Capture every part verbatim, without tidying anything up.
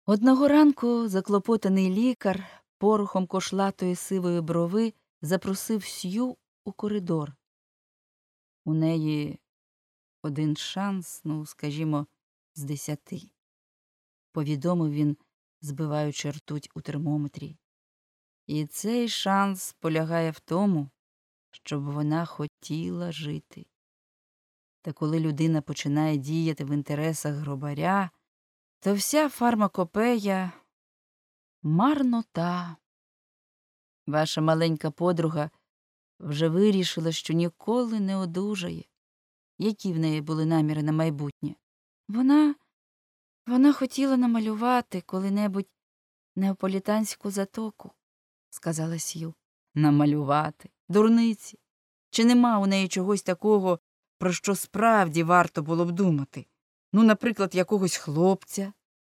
Одного ранку заклопотаний лікар порухом кошлатої сивої брови запросив Сью у коридор. У неї один шанс, ну, скажімо, з десяти, повідомив він, збиваючи ртуть у термометрі. І цей шанс полягає в тому, щоб вона хотіла жити. Та коли людина починає діяти в інтересах гробаря, то вся фармакопея – марнота. Ваша маленька подруга вже вирішила, що ніколи не одужає. Які в неї були наміри на майбутнє? Вона, вона хотіла намалювати коли-небудь неаполітанську затоку, сказала Сью. Намалювати? Дурниці? Чи нема у неї чогось такого, про що справді варто було б думати? Ну, наприклад, якогось хлопця.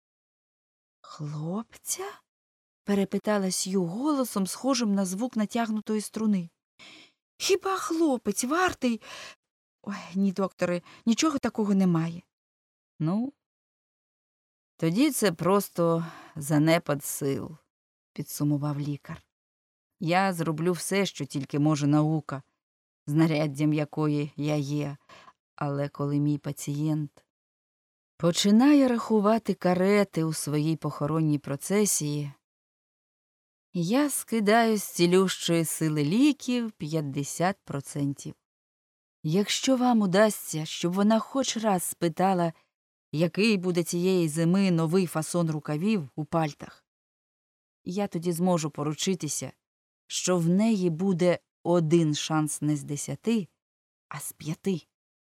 Хлопця? Перепитала Сью голосом, схожим на звук натягнутої струни. Хіба хлопець вартий? Ой, ні, докторе, нічого такого немає. Ну, тоді це просто занепад сил, підсумував лікар. Я зроблю все, що тільки може наука, знаряддям якої я є, але коли мій пацієнт починає рахувати карети у своїй похоронній процесії, я скидаю з цілющої сили ліків п'ятдесят процентів. Якщо вам удасться, щоб вона хоч раз спитала, який буде цієї зими новий фасон рукавів у пальтах, я тоді зможу поручитися, що в неї буде один шанс не з десяти, а з п'яти.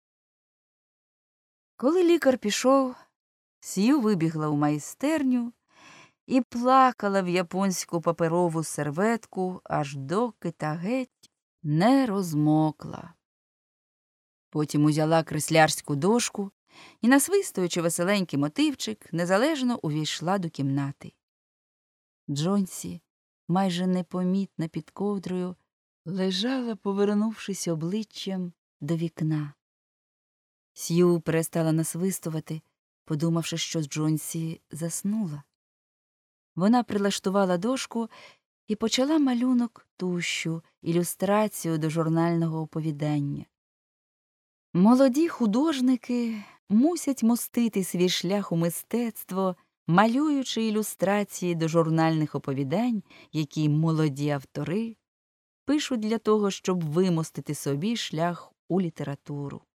Коли лікар пішов, Сью вибігла у майстерню і плакала в японську паперову серветку, аж доки та геть не розмокла. Потім узяла креслярську дошку і, насвистуючи веселенький мотивчик, незалежно увійшла до кімнати. Джонсі, майже непомітно під ковдрою, лежала, повернувшись обличчям до вікна. Сью перестала насвистувати, подумавши, що Джонсі заснула. Вона прилаштувала дошку і почала малюнок тущу, ілюстрацію до журнального оповідання. Молоді художники мусять мостити свій шлях у мистецтво, малюючи ілюстрації до журнальних оповідань, які молоді автори пишуть для того, щоб вимостити собі шлях у літературу.